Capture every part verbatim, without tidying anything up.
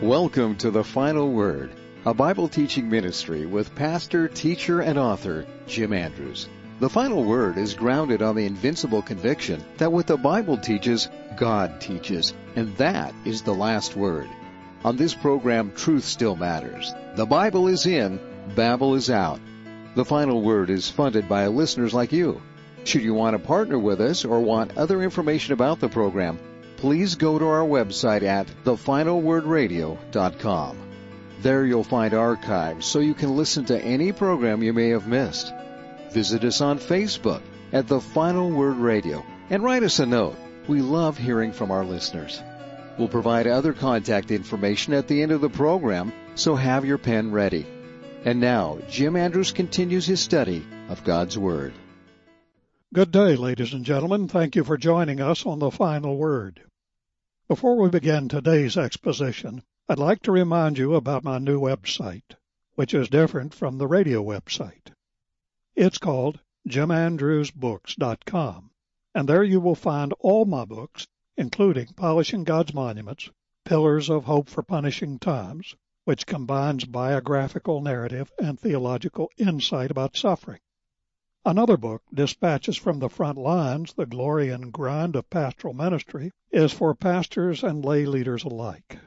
Welcome to The Final Word, a Bible teaching ministry with pastor, teacher, and author Jim Andrews. The Final Word is grounded on the invincible conviction that what the Bible teaches, God teaches, and that is the last word. On this program, truth still matters. The Bible is in, Babel is out. The Final Word is funded by listeners like you. Should you want to partner with us or want other information about the program, please go to our website at the final word radio dot com. There you'll find archives so you can listen to any program you may have missed. Visit us on Facebook at The Final Word Radio and write us a note. We love hearing from our listeners. We'll provide other contact information at the end of the program, so have your pen ready. And now, Jim Andrews continues his study of God's Word. Good day, ladies and gentlemen. Thank you for joining us on The Final Word. Before we begin today's exposition, I'd like to remind you about my new website, which is different from the radio website. It's called jim andrews books dot com, and there you will find all my books, including Polishing God's Monuments, Pillars of Hope for Punishing Times, which combines biographical narrative and theological insight about suffering. Another book, Dispatches from the Front Lines, The Glory and Grind of Pastoral Ministry, is for pastors and lay leaders alike.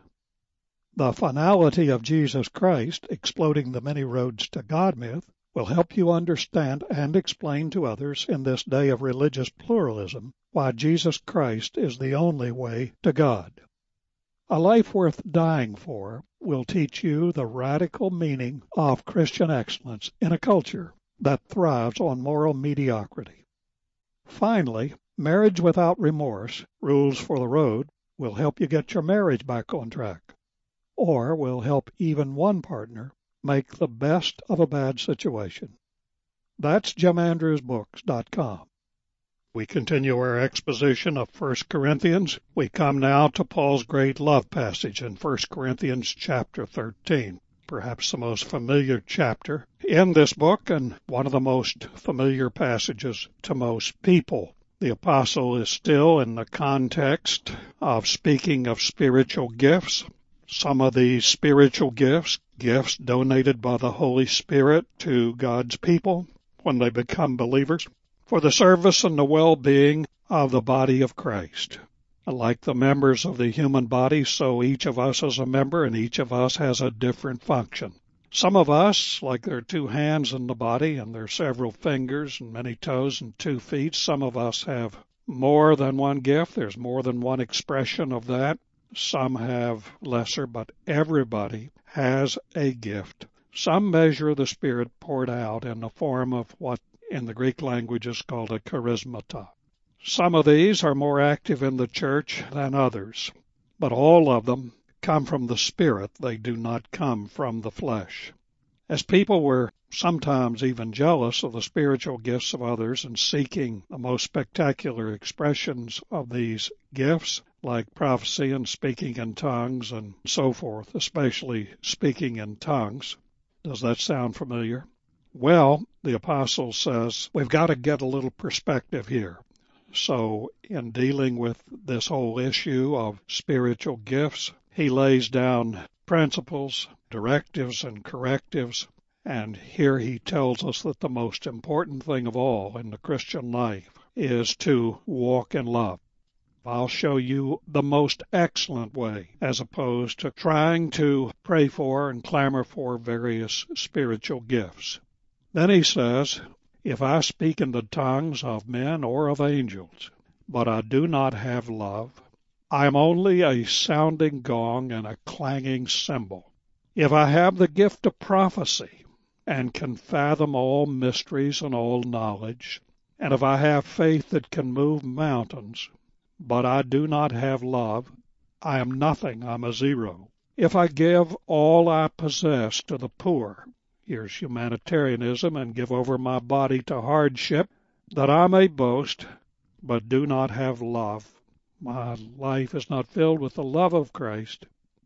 The Finality of Jesus Christ, Exploding the Many Roads to God myth, will help you understand and explain to others in this day of religious pluralism why Jesus Christ is the only way to God. A Life Worth Dying For will teach you the radical meaning of Christian excellence in a culture that thrives on moral mediocrity. Finally, Marriage Without Remorse, Rules for the Road, will help you get your marriage back on track, or will help even one partner make the best of a bad situation. That's jim andrews books dot com. We continue our exposition of First Corinthians. We come now to Paul's great love passage in First Corinthians chapter thirteen. Perhaps the most familiar chapter in this book and one of the most familiar passages to most people. The apostle is still in the context of speaking of spiritual gifts. Some of these spiritual gifts, gifts donated by the Holy Spirit to God's people when they become believers, for the service and the well-being of the body of Christ. Like the members of the human body, so each of us is a member, and each of us has a different function. Some of us, like there are two hands in the body, and there are several fingers and many toes and two feet, some of us have more than one gift. There's more than one expression of that. Some have lesser, but everybody has a gift. Some measure of the Spirit poured out in the form of what in the Greek language is called a charismata. Some of these are more active in the church than others, but all of them come from the Spirit. They do not come from the flesh. As people were sometimes even jealous of the spiritual gifts of others and seeking the most spectacular expressions of these gifts, like prophecy and speaking in tongues and so forth, especially speaking in tongues. Does that sound familiar? Well, the apostle says we've got to get a little perspective here. So in dealing with this whole issue of spiritual gifts, he lays down principles, directives, and correctives, and here he tells us that the most important thing of all in the Christian life is to walk in love. I'll show you the most excellent way, as opposed to trying to pray for and clamor for various spiritual gifts. Then he says, if I speak in the tongues of men or of angels, but I do not have love, I am only a sounding gong and a clanging cymbal. If I have the gift of prophecy and can fathom all mysteries and all knowledge, and if I have faith that can move mountains, but I do not have love, I am nothing, I'm a zero. If I give all I possess to the poor, here's humanitarianism, and give over my body to hardship, that I may boast, but do not have love, my life is not filled with the love of Christ,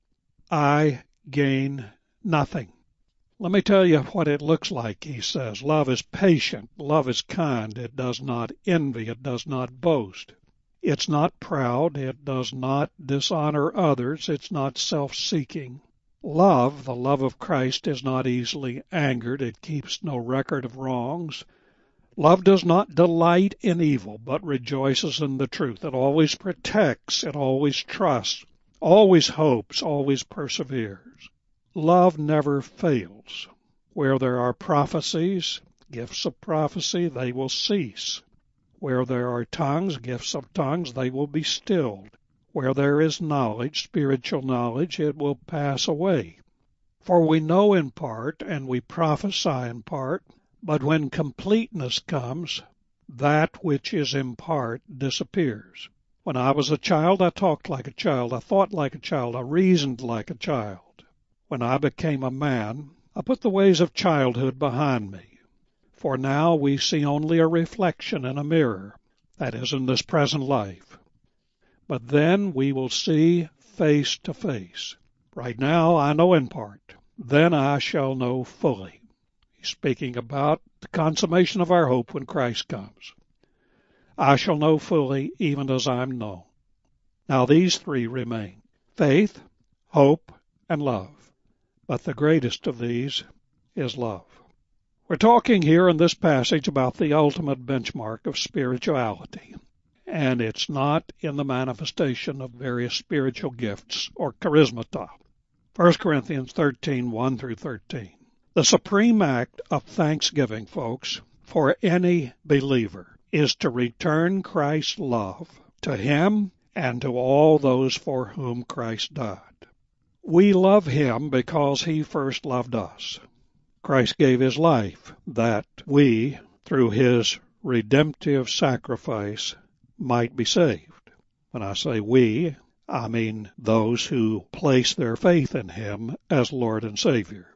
I gain nothing. Let me tell you what it looks like, he says. Love is patient, love is kind, it does not envy, it does not boast. It's not proud, it does not dishonor others, it's not self-seeking. Love, the love of Christ, is not easily angered. It keeps no record of wrongs. Love does not delight in evil, but rejoices in the truth. It always protects, it always trusts, always hopes, always perseveres. Love never fails. Where there are prophecies, gifts of prophecy, they will cease. Where there are tongues, gifts of tongues, they will be stilled. Where there is knowledge, spiritual knowledge, it will pass away. For we know in part, and we prophesy in part, but when completeness comes, that which is in part disappears. When I was a child, I talked like a child, I thought like a child, I reasoned like a child. When I became a man, I put the ways of childhood behind me. For now we see only a reflection in a mirror, that is, in this present life. But then we will see face to face. Right now I know in part, then I shall know fully. He's speaking about the consummation of our hope when Christ comes. I shall know fully even as I'm known. Now these three remain: faith, hope, and love. But the greatest of these is love. We're talking here in this passage about the ultimate benchmark of spirituality, and it's not in the manifestation of various spiritual gifts or charismata. First Corinthians thirteen, one through thirteen. The supreme act of thanksgiving, folks, for any believer is to return Christ's love to him and to all those for whom Christ died. We love him because he first loved us. Christ gave his life that we, through his redemptive sacrifice, might be saved. When I say we, I mean those who place their faith in him as Lord and Savior.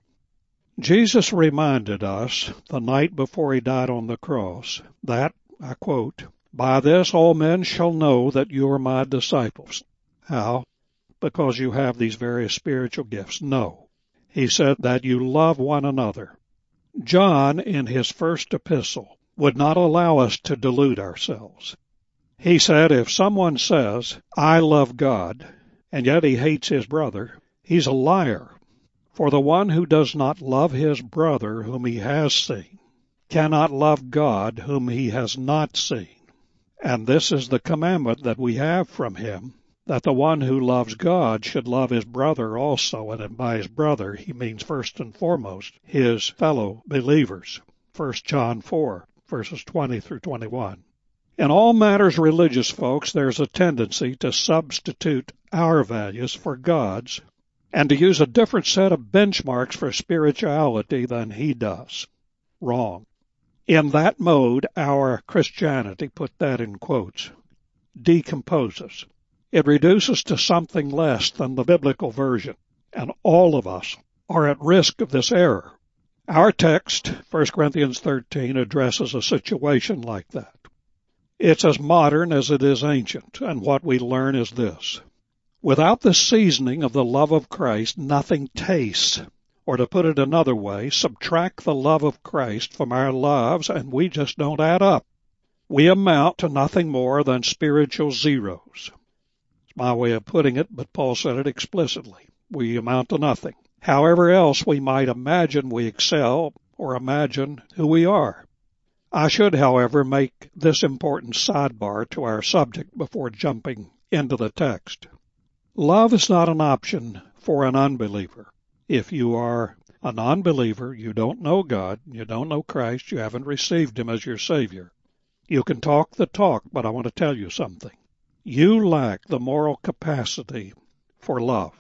Jesus reminded us the night before he died on the cross that, I quote, "By this all men shall know that you are my disciples." How? Because you have these various spiritual gifts? No. He said that you love one another. John, in his first epistle, would not allow us to delude ourselves. He said if someone says, "I love God," and yet he hates his brother, he's a liar. For the one who does not love his brother whom he has seen cannot love God whom he has not seen. And this is the commandment that we have from him, that the one who loves God should love his brother also, and by his brother he means first and foremost his fellow believers. First John four, verses twenty through twenty-one. In all matters religious, folks, there's a tendency to substitute our values for God's and to use a different set of benchmarks for spirituality than he does. Wrong. In that mode, our Christianity, put that in quotes, decomposes. It reduces to something less than the biblical version, and all of us are at risk of this error. Our text, First Corinthians thirteen, addresses a situation like that. It's as modern as it is ancient, and what we learn is this. Without the seasoning of the love of Christ, nothing tastes. Or to put it another way, subtract the love of Christ from our lives and we just don't add up. We amount to nothing more than spiritual zeros. It's my way of putting it, but Paul said it explicitly. We amount to nothing. However else we might imagine we excel or imagine who we are. I should, however, make this important sidebar to our subject before jumping into the text. Love is not an option for an unbeliever. If you are a non-believer, you don't know God, you don't know Christ, you haven't received him as your Savior. You can talk the talk, but I want to tell you something. You lack the moral capacity for love.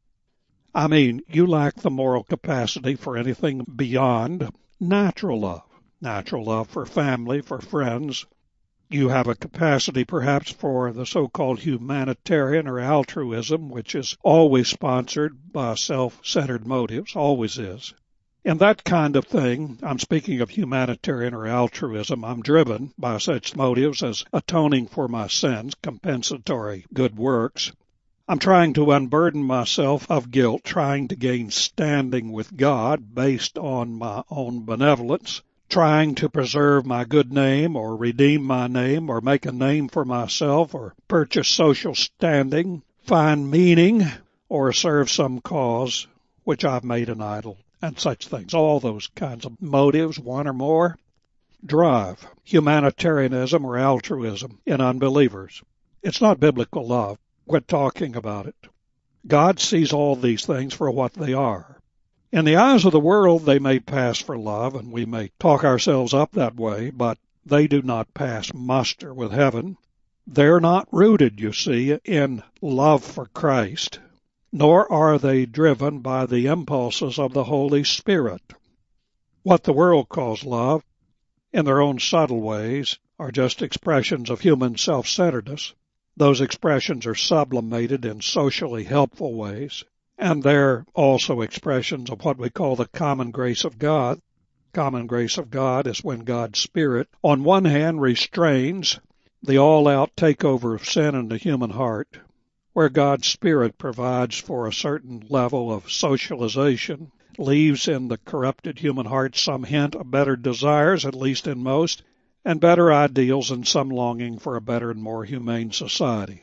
I mean, you lack the moral capacity for anything beyond natural love. Natural love for family, for friends. You have a capacity perhaps for the so-called humanitarian or altruism, which is always sponsored by self-centered motives, always is. In that kind of thing, I'm speaking of humanitarian or altruism, I'm driven by such motives as atoning for my sins, compensatory good works. I'm trying to unburden myself of guilt, trying to gain standing with God based on my own benevolence, trying to preserve my good name or redeem my name or make a name for myself or purchase social standing, find meaning, or serve some cause which I've made an idol, and such things. All those kinds of motives, one or more, drive humanitarianism or altruism in unbelievers. It's not biblical love. Quit talking about it. God sees all these things for what they are. In the eyes of the world, they may pass for love, and we may talk ourselves up that way, but they do not pass muster with heaven. They're not rooted, you see, in love for Christ, nor are they driven by the impulses of the Holy Spirit. What the world calls love, in their own subtle ways, are just expressions of human self-centeredness. Those expressions are sublimated in socially helpful ways, and they're also expressions of what we call the common grace of God. Common grace of God is when God's Spirit, on one hand, restrains the all-out takeover of sin in the human heart, where God's Spirit provides for a certain level of socialization, leaves in the corrupted human heart some hint of better desires, at least in most, and better ideals and some longing for a better and more humane society.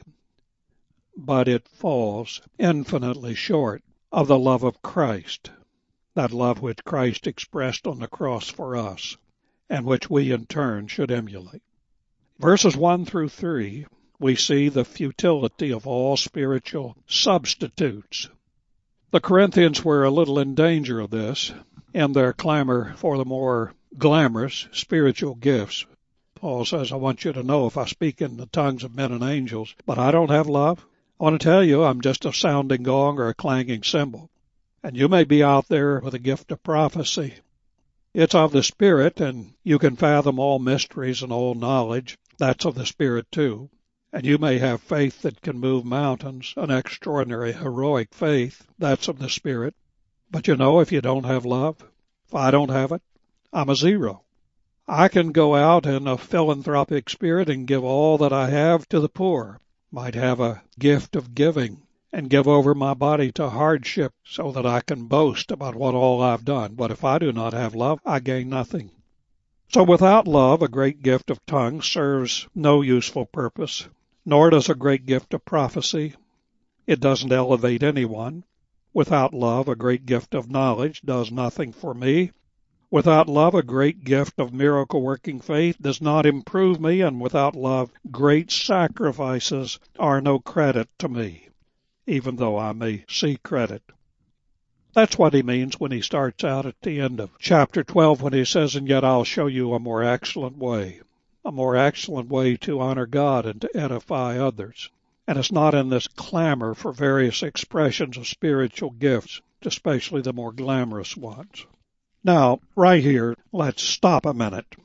But it falls infinitely short of the love of Christ, that love which Christ expressed on the cross for us, and which we in turn should emulate. Verses one through three, we see the futility of all spiritual substitutes. The Corinthians were a little in danger of this in their clamor for the more glamorous spiritual gifts. Paul says, I want you to know if I speak in the tongues of men and angels, but I don't have love, I want to tell you I'm just a sounding gong or a clanging cymbal. And you may be out there with a gift of prophecy. It's of the Spirit, and you can fathom all mysteries and all knowledge. That's of the Spirit too. And you may have faith that can move mountains, an extraordinary heroic faith. That's of the Spirit. But you know, if you don't have love, if I don't have it, I'm a zero. I can go out in a philanthropic spirit and give all that I have to the poor. Might have a gift of giving and give over my body to hardship so that I can boast about what all I've done. But if I do not have love, I gain nothing. So without love, a great gift of tongues serves no useful purpose, nor does a great gift of prophecy. It doesn't elevate anyone. Without love, a great gift of knowledge does nothing for me. Without love, a great gift of miracle-working faith does not improve me, and without love, great sacrifices are no credit to me, even though I may see credit. That's what he means when he starts out at the end of chapter twelve when he says, and yet I'll show you a more excellent way, a more excellent way to honor God and to edify others. And it's not in this clamor for various expressions of spiritual gifts, especially the more glamorous ones. Now, right here, let's stop a minute.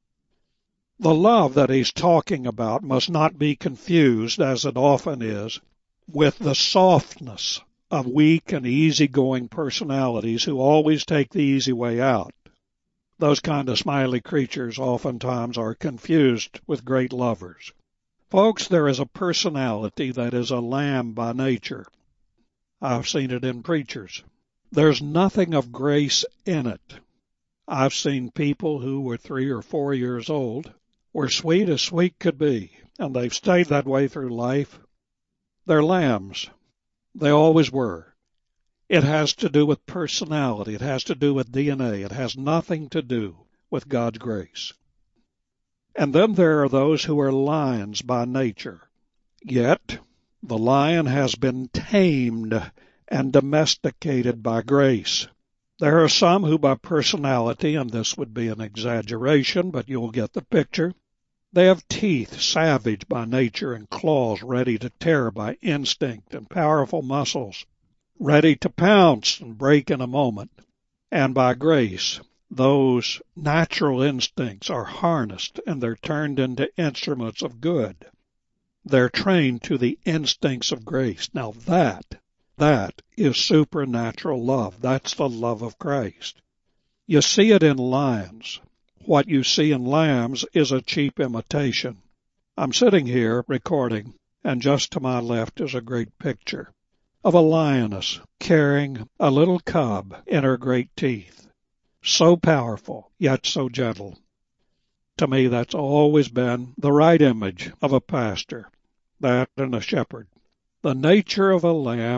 The love that he's talking about must not be confused, as it often is, with the softness of weak and easygoing personalities who always take the easy way out. Those kind of smiley creatures oftentimes are confused with great lovers. Folks, there is a personality that is a lamb by nature. I've seen it in preachers. There's nothing of grace in it. I've seen people who were three or four years old, were sweet as sweet could be, and they've stayed that way through life. They're lambs. They always were. It has to do with personality. It has to do with D N A. It has nothing to do with God's grace. And then there are those who are lions by nature. Yet the lion has been tamed and domesticated by grace. There are some who by personality, and this would be an exaggeration, but you'll get the picture, they have teeth savage by nature and claws ready to tear by instinct and powerful muscles, ready to pounce and break in a moment. And by grace, those natural instincts are harnessed and they're turned into instruments of good. They're trained to the instincts of grace. Now that, that is supernatural love. That's the love of Christ. You see it in lions. What you see in lambs is a cheap imitation. I'm sitting here recording, and just to my left is a great picture of a lioness carrying a little cub in her great teeth. So powerful, yet so gentle. To me, that's always been the right image of a pastor, that and a shepherd. The nature of a lamb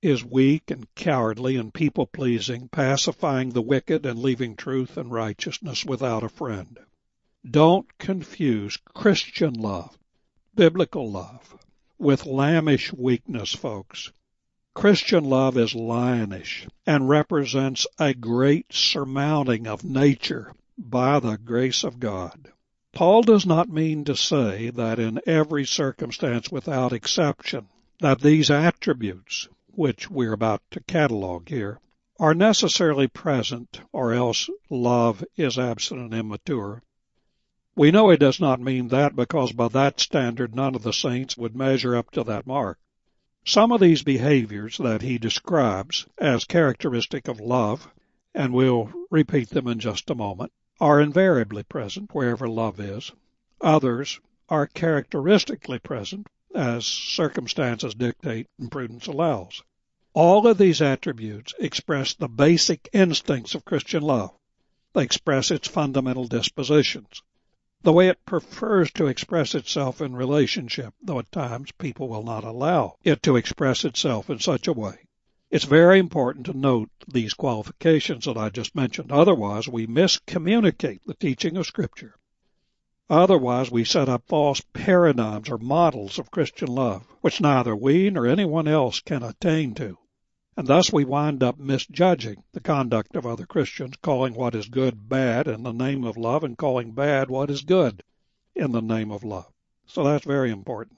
is weak and cowardly and people-pleasing, pacifying the wicked and leaving truth and righteousness without a friend. Don't confuse Christian love, biblical love, with lambish weakness, folks. Christian love is lionish and represents a great surmounting of nature by the grace of God. Paul does not mean to say that in every circumstance without exception that these attributes, which we're about to catalog here, are necessarily present, or else love is absent and immature. We know he does not mean that because by that standard none of the saints would measure up to that mark. Some of these behaviors that he describes as characteristic of love, and we'll repeat them in just a moment, are invariably present wherever love is. Others are characteristically present as circumstances dictate and prudence allows. All of these attributes express the basic instincts of Christian love. They express its fundamental dispositions, the way it prefers to express itself in relationship, though at times people will not allow it to express itself in such a way. It's very important to note these qualifications that I just mentioned. Otherwise, we miscommunicate the teaching of Scripture. Otherwise, we set up false paradigms or models of Christian love, which neither we nor anyone else can attain to. And thus we wind up misjudging the conduct of other Christians, calling what is good bad in the name of love and calling bad what is good in the name of love. So that's very important.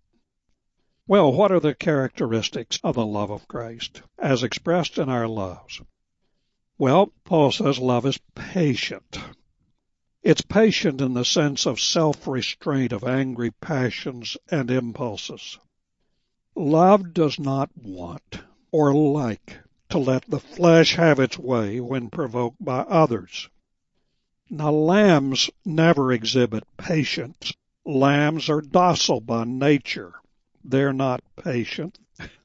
Well, what are the characteristics of the love of Christ as expressed in our lives? Well, Paul says love is patient. It's patient in the sense of self-restraint of angry passions and impulses. Love does not want or like to let the flesh have its way when provoked by others. Now, lambs never exhibit patience. Lambs are docile by nature. They're not patient.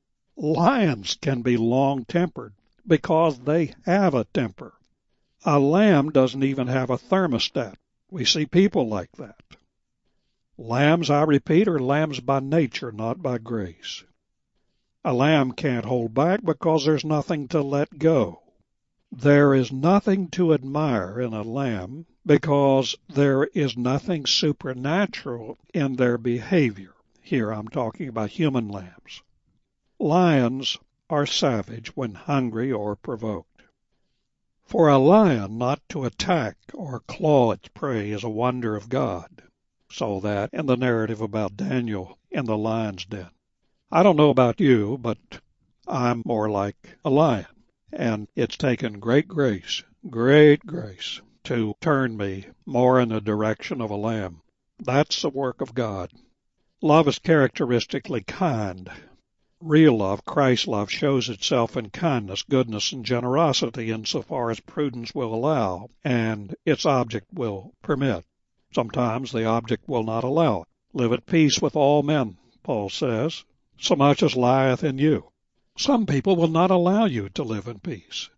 Lions can be long-tempered because they have a temper. A lamb doesn't even have a thermostat. We see people like that. Lambs, I repeat, are lambs by nature, not by grace. A lamb can't hold back because there's nothing to let go. There is nothing to admire in a lamb because there is nothing supernatural in their behavior. Here I'm talking about human lambs. Lions are savage when hungry or provoked. For a lion not to attack or claw its prey is a wonder of God. So that in the narrative about Daniel in the lion's den. I don't know about you, but I'm more like a lion. And it's taken great grace, great grace, to turn me more in the direction of a lamb. That's the work of God. Love is characteristically kind. Real love, Christ's love, shows itself in kindness, goodness, and generosity insofar as prudence will allow and its object will permit. Sometimes the object will not allow it. Live at peace with all men, Paul says, so much as lieth in you. Some people will not allow you to live in peace.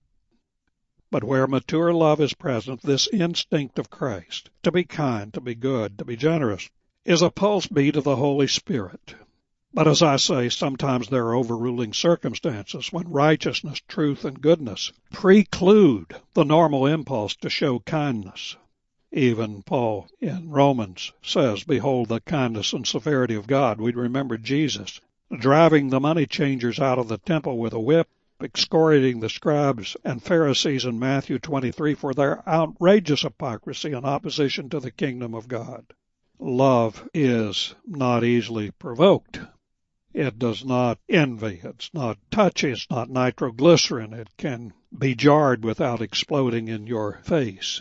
But where mature love is present, this instinct of Christ, to be kind, to be good, to be generous, is a pulse beat of the Holy Spirit. But as I say, sometimes there are overruling circumstances when righteousness, truth, and goodness preclude the normal impulse to show kindness. Even Paul in Romans says, behold the kindness and severity of God. We remember Jesus driving the money changers out of the temple with a whip, excoriating the scribes and Pharisees in Matthew twenty-three for their outrageous hypocrisy and opposition to the kingdom of God. Love is not easily provoked. It does not envy. It's not touchy. It's not nitroglycerin. It can be jarred without exploding in your face.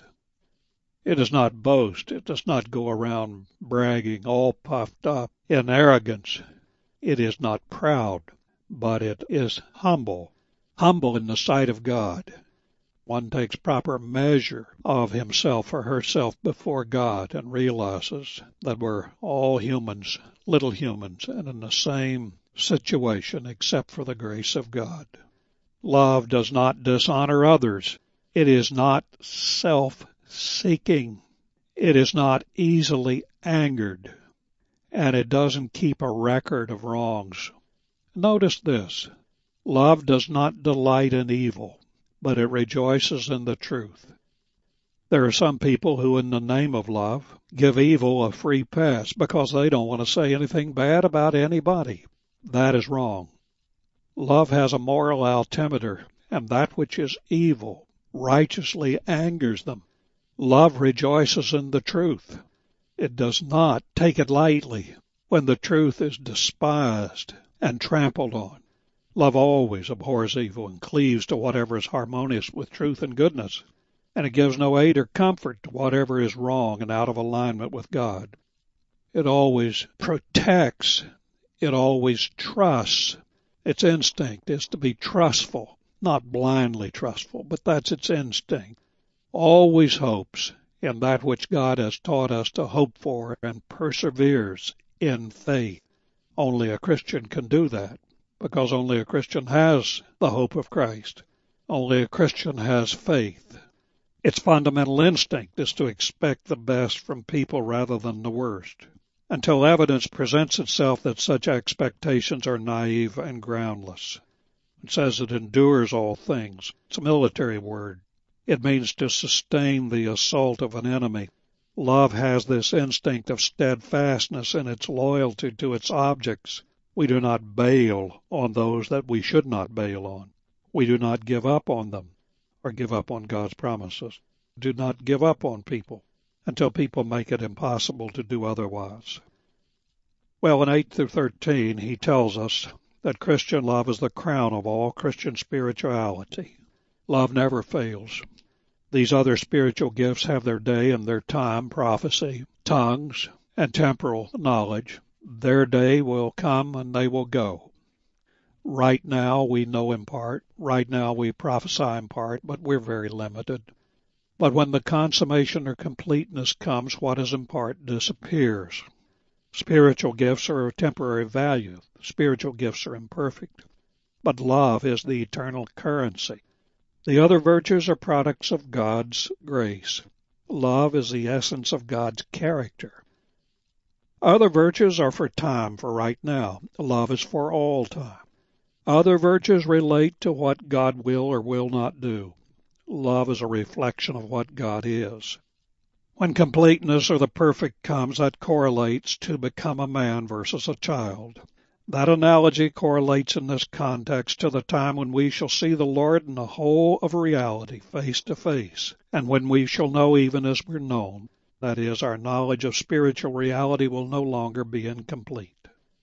It does not boast. It does not go around bragging, all puffed up in arrogance. It is not proud, but it is humble, humble in the sight of God. One takes proper measure of himself or herself before God and realizes that we're all humans, little humans, and in the same situation except for the grace of God. Love does not dishonor others. It is not self-seeking. It is not easily angered. And it doesn't keep a record of wrongs. Notice this. Love does not delight in evil, but it rejoices in the truth. There are some people who, in the name of love, give evil a free pass because they don't want to say anything bad about anybody. That is wrong. Love has a moral altimeter, and that which is evil righteously angers them. Love rejoices in the truth. It does not take it lightly when the truth is despised and trampled on. Love always abhors evil and cleaves to whatever is harmonious with truth and goodness, and it gives no aid or comfort to whatever is wrong and out of alignment with God. It always protects. It always trusts. Its instinct is to be trustful, not blindly trustful, but that's its instinct. Always hopes in that which God has taught us to hope for and perseveres in faith. Only a Christian can do that, because only a Christian has the hope of Christ. Only a Christian has faith. Its fundamental instinct is to expect the best from people rather than the worst, until evidence presents itself that such expectations are naive and groundless. It says it endures all things. It's a military word. It means to sustain the assault of an enemy. Love has this instinct of steadfastness in its loyalty to its objects. We do not bail on those that we should not bail on. We do not give up on them, or give up on God's promises. Do not give up on people until people make it impossible to do otherwise. Well, in eight through thirteen, he tells us that Christian love is the crown of all Christian spirituality. Love never fails. These other spiritual gifts have their day and their time, prophecy, tongues, and temporal knowledge. Their day will come and they will go. Right now we know in part. Right now we prophesy in part, but we're very limited. But when the consummation or completeness comes, what is in part disappears. Spiritual gifts are of temporary value. Spiritual gifts are imperfect. But love is the eternal currency. The other virtues are products of God's grace. Love is the essence of God's character. Other virtues are for time, for right now. Love is for all time. Other virtues relate to what God will or will not do. Love is a reflection of what God is. When completeness or the perfect comes, that correlates to become a man versus a child. That analogy correlates in this context to the time when we shall see the Lord in the whole of reality, face to face, and when we shall know even as we're known. That is, our knowledge of spiritual reality will no longer be incomplete.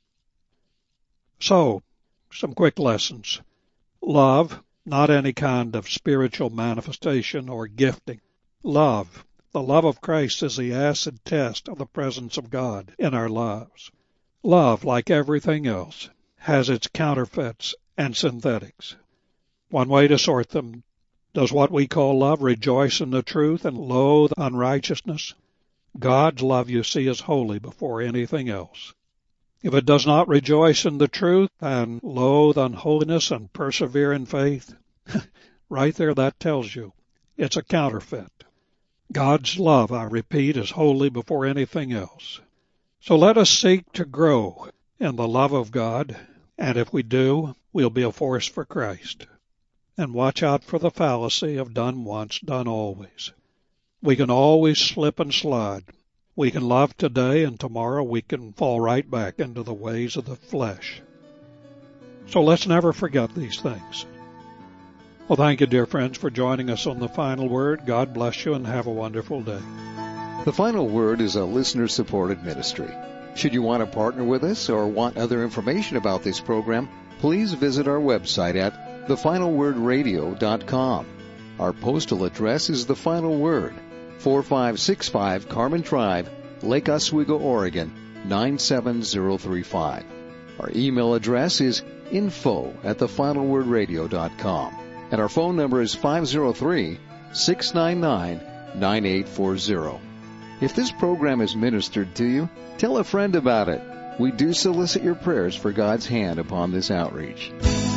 So, some quick lessons. Love, not any kind of spiritual manifestation or gifting. Love. The love of Christ is the acid test of the presence of God in our lives. Love, like everything else, has its counterfeits and synthetics. One way to sort them: does what we call love rejoice in the truth and loathe unrighteousness? God's love, you see, is holy before anything else. If it does not rejoice in the truth and loathe unholiness and persevere in faith, right there that tells you it's a counterfeit. God's love, I repeat, is holy before anything else. So let us seek to grow in the love of God, and if we do, we'll be a force for Christ. And watch out for the fallacy of done once, done always. We can always slip and slide. We can love today, and tomorrow we can fall right back into the ways of the flesh. So let's never forget these things. Well, thank you, dear friends, for joining us on The Final Word. God bless you and have a wonderful day. The Final Word is a listener-supported ministry. Should you want to partner with us or want other information about this program, please visit our website at the final word radio dot com. Our postal address is The Final Word, four five six five Carmen Drive, Lake Oswego, Oregon, nine seven zero three five. Our email address is info at the final word radio dot com. And our phone number is five zero three, six nine nine, nine eight four zero. If this program is ministered to you, tell a friend about it. We do solicit your prayers for God's hand upon this outreach.